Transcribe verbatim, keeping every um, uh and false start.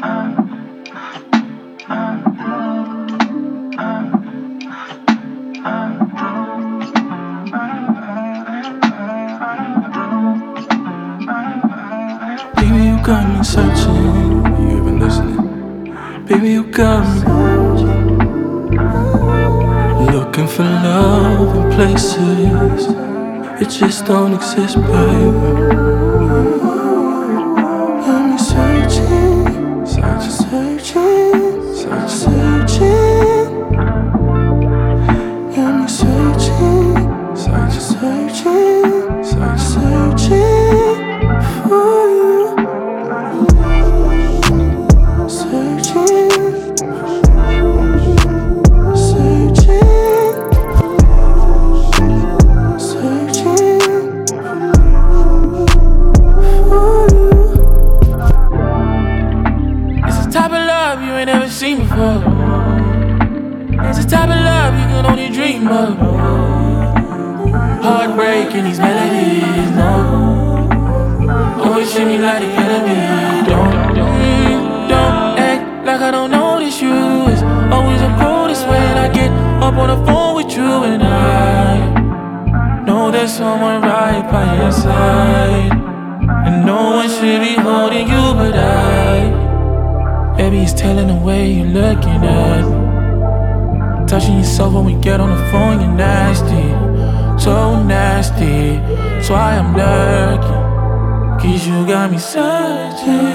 Baby, you got me searching. You even listening? Baby, you got me looking for love in places it just don't exist, baby. Got me searching, searching, searching, searching, searching. Got me searching, searching, searching, searching, searching for you. Searching, searching, searching for you. It's the type of love you ain't never seen before. It's the type of love you can only dream of. Heartbreak in these melodies, no. Always treat me like the enemy. Don't, don't, don't act like I don't notice you. It's always the coldest when I get up on the phone with you. And I know there's someone right by your side, and no one should be holding you but I. Baby, it's telling the way you're looking at me. Touching yourself when we get on the phone, you're nasty, so nasty. That's why I'm lurking, 'cause you got me searching.